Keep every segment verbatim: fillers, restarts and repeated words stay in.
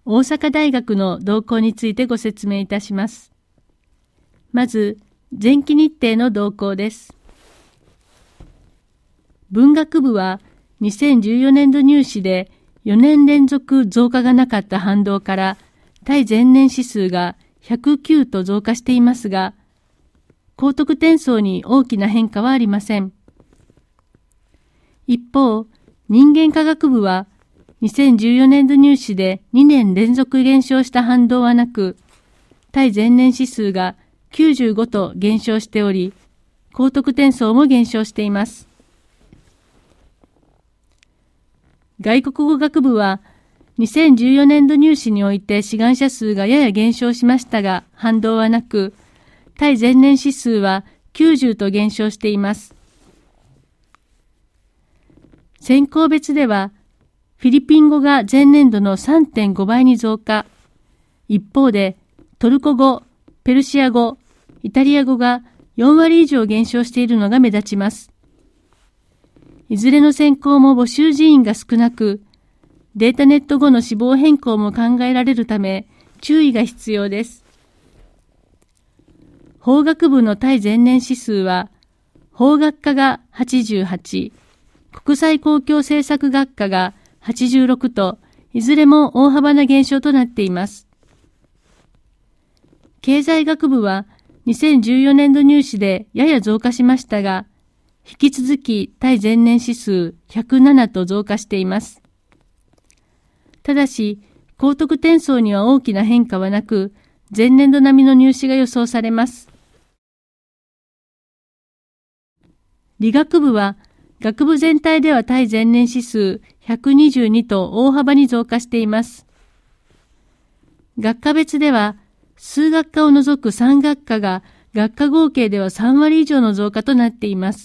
大阪大学の動向についてご説明いたします。まず、前期日程の動向です。文学部はにせんじゅうよねん度入試でよねん連続増加がなかった反動から対前年指数がひゃくきゅうと増加していますが、高得点層に大きな変化はありません。一方、人間科学部はにせんじゅうよねん度入試でにねん連続減少した反動はなく、対前年指数がきゅうじゅうごと減少しており、高得点層も減少しています。外国語学部はにせんじゅうよねん度入試において志願者数がやや減少しましたが、反動はなく、対前年指数はきゅうじゅうと減少しています。専攻別では、フィリピン語が前年度の さんてんご 倍に増加。一方で、トルコ語、ペルシア語、イタリア語がよん割以上減少しているのが目立ちます。いずれの専攻も募集人員が少なく、データネット後の志望変更も考えられるため、注意が必要です。法学部の対前年指数は、法学科がはちじゅうはち、国際公共政策学科がはちじゅうろくと、いずれも大幅な減少となっています。経済学部はにせんじゅうよねん度入試でやや増加しましたが、引き続き対前年指数ひゃくななと増加しています。ただし、高得点層には大きな変化はなく、前年度並みの入試が予想されます。理学部は、学部全体では対前年指数ひゃくにじゅうにと大幅に増加しています。学科別では、数学科を除くさん学科が学科合計ではさん割以上の増加となっています。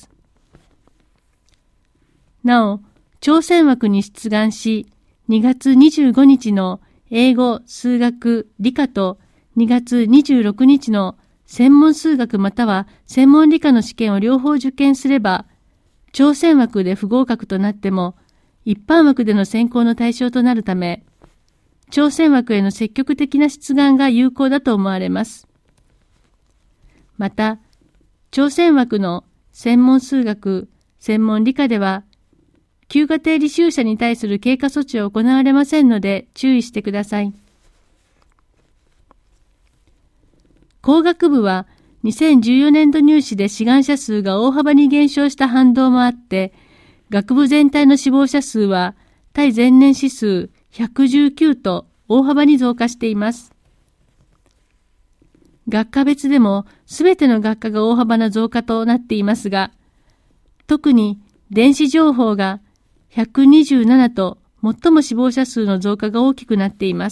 なお、挑戦枠に出願し、にがつにじゅうごにちの英語、数学、理科とにがつにじゅうろくにちの専門数学または専門理科の試験を両方受験すれば、挑戦枠で不合格となっても、一般枠での選考の対象となるため、挑戦枠への積極的な出願が有効だと思われます。また、挑戦枠の専門数学、専門理科では、旧家庭履修者に対する経過措置は行われませんので注意してください。工学部はにせんじゅうよねん度入試で志願者数が大幅に減少した反動もあって、学部全体の志望者数は対前年指数ひゃくじゅうきゅうと大幅に増加しています。学科別でもすべての学科が大幅な増加となっていますが、特に電子情報がひゃくにじゅうななと最も志望者数の増加が大きくなっています。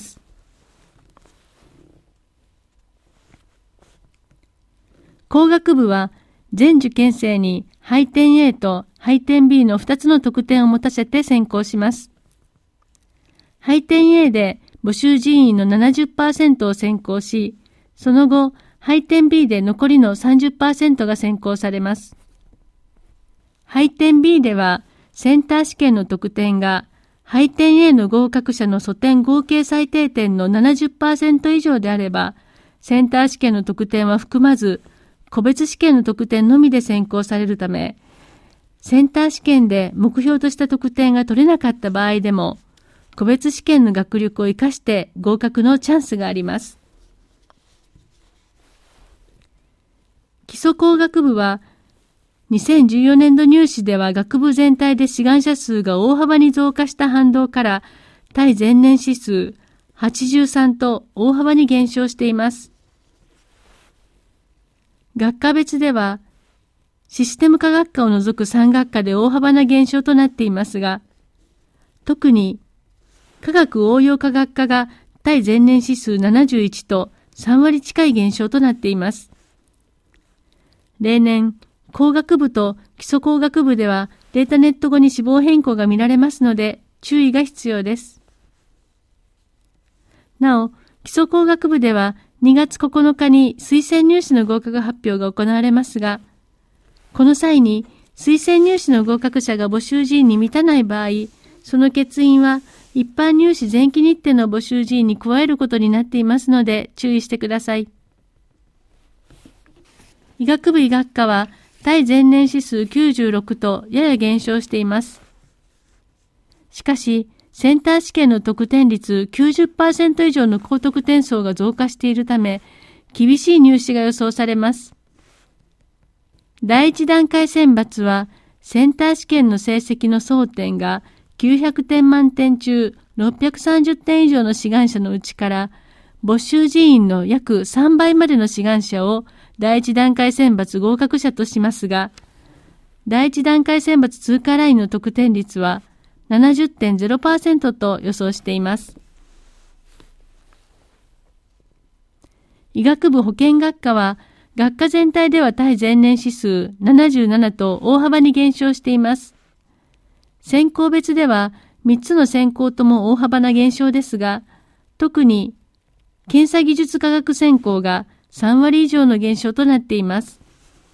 工学部は全受験生に配点 A と配点 B のふたつの得点を持たせて選考します。配点 A で募集人員の ななじゅっパーセント を選考し、その後、配点 B で残りの さんじゅっパーセント が選考されます。配点 B では、センター試験の得点が、配点 A の合格者の素点合計最低点の ななじゅっパーセント 以上であれば、センター試験の得点は含まず、個別試験の得点のみで選考されるため、センター試験で目標とした得点が取れなかった場合でも、個別試験の学力を生かして合格のチャンスがあります。基礎工学部は、にせんじゅうよねん度入試では学部全体で志願者数が大幅に増加した反動から、対前年指数はちじゅうさんと大幅に減少しています。学科別では、システム科学科を除くさん学科で大幅な減少となっていますが、特に科学応用科学科が対前年指数ななじゅういちとさん割近い減少となっています。例年、工学部と基礎工学部ではデータネット後に志望変更が見られますので注意が必要です。なお、基礎工学部ではにがつここのかに推薦入試の合格発表が行われますが、この際に推薦入試の合格者が募集人に満たない場合、その欠員は一般入試前期日程の募集人員に加えることになっていますので注意してください。医学部医学科は対前年指数きゅうじゅうろくとやや減少しています。しかし、センター試験の得点率 きゅうじゅっパーセント 以上の高得点層が増加しているため、厳しい入試が予想されます。第一段階選抜は、センター試験の成績の総点がきゅうひゃくてん満点中ろっぴゃくさんじゅってん以上の志願者のうちから、募集人員の約さんばいまでの志願者を第一段階選抜合格者としますが、第一段階選抜通過ラインの得点率は ななじゅってんゼロパーセント と予想しています。医学部保健学科は、学科全体では対前年指数ななじゅうななと大幅に減少しています。専攻別ではみっつの専攻とも大幅な減少ですが、特に検査技術科学専攻がさんわり以上の減少となっています。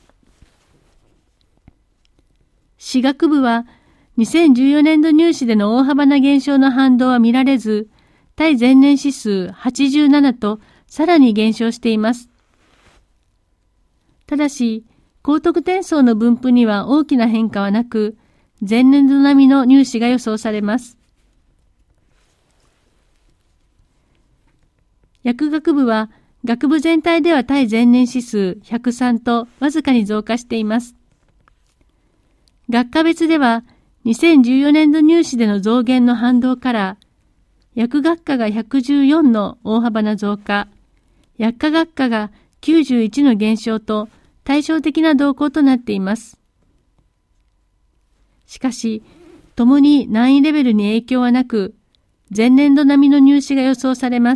歯学部はにせんじゅうよねん度入試での大幅な減少の反動は見られず、対前年指数はちじゅうななとさらに減少しています。ただし、高得点層の分布には大きな変化はなく、前年度並みの入試が予想されます。薬学部は、学部全体では対前年指数ひゃくさんとわずかに増加しています。学科別では、にせんじゅうよねん度入試での増減の反動から、薬学科がひゃくじゅうよんの大幅な増加、薬科学科がきゅうじゅういちの減少と対照的な動向となっています。しかし、ともに難易レベルに影響はなく、前年度並みの入試が予想されます。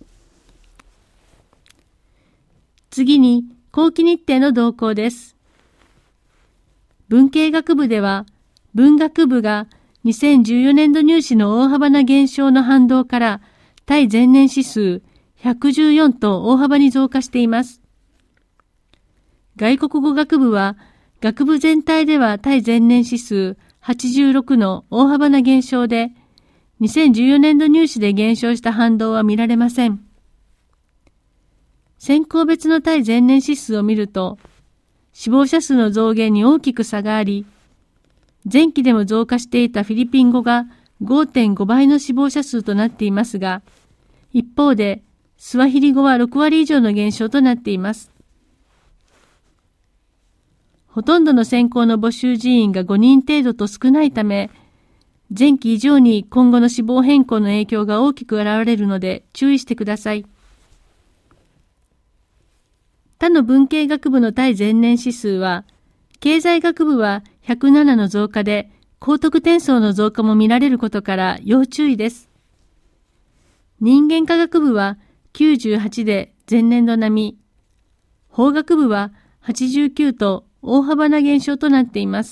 次に、後期日程の動向です。文系学部では、文学部がにせんじゅうよねん度入試の大幅な減少の反動から、対前年指数ひゃくじゅうよんと大幅に増加しています。外国語学部は、学部全体では対前年指数はちじゅうろくの大幅な減少で、にせんじゅうよねん度入試で減少した反動は見られません。専攻別の対前年指数を見ると、死亡者数の増減に大きく差があり、前期でも増加していたフィリピン語が ごてんごばいの死亡者数となっていますが、一方でスワヒリ語はろくわり以上の減少となっています。ほとんどの専攻の募集人員がごにん程度と少ないため、前期以上に今後の志望変更の影響が大きく現れるので注意してください。他の文系学部の対前年指数は、経済学部はひゃくななの増加で、高得点層の増加も見られることから要注意です。人間科学部はきゅうじゅうはちで前年度並み、法学部ははちじゅうきゅうと大幅な減少となっています。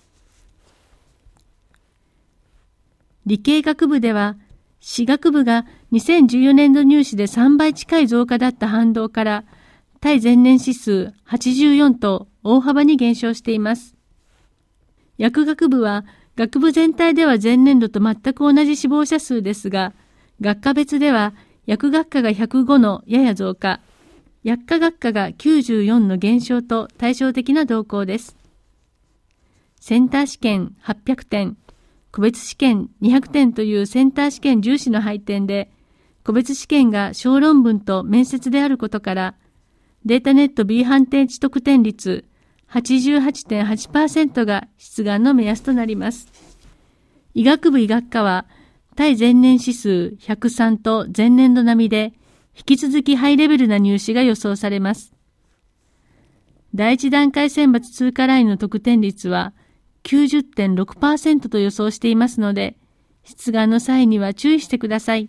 理系学部では、歯学部がにせんじゅうよねん度入試でさんばい近い増加だった反動から、対前年指数はちじゅうよんと大幅に減少しています。薬学部は学部全体では前年度と全く同じ死亡者数ですが、学科別では薬学科がひゃくごのやや増加、薬科学科がきゅうじゅうよんの減少と対照的な動向です。センター試験はっぴゃくてん、個別試験にひゃくてんというセンター試験重視の配点で、個別試験が小論文と面接であることから、データネット B 判定値得点率 はちじゅうはちてんはちパーセント が出願の目安となります。医学部医学科は対前年指数ひゃくさんと前年度並みで引き続きハイレベルな入試が予想されます。第一段階選抜通過ラインの得点率は きゅうじゅってんろくパーセント と予想していますので、出願の際には注意してください。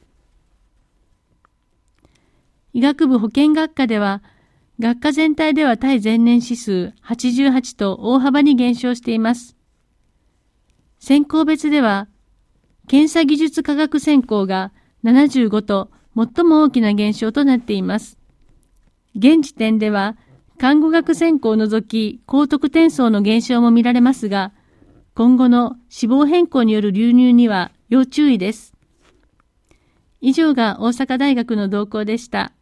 医学部保健学科では、学科全体では対前年指数はちじゅうはちと大幅に減少しています。専攻別では、検査技術科学専攻がななじゅうごと最も大きな減少となっています。現時点では、看護学専攻を除き高得点層の減少も見られますが、今後の志望変更による流入には要注意です。以上が大阪大学の動向でした。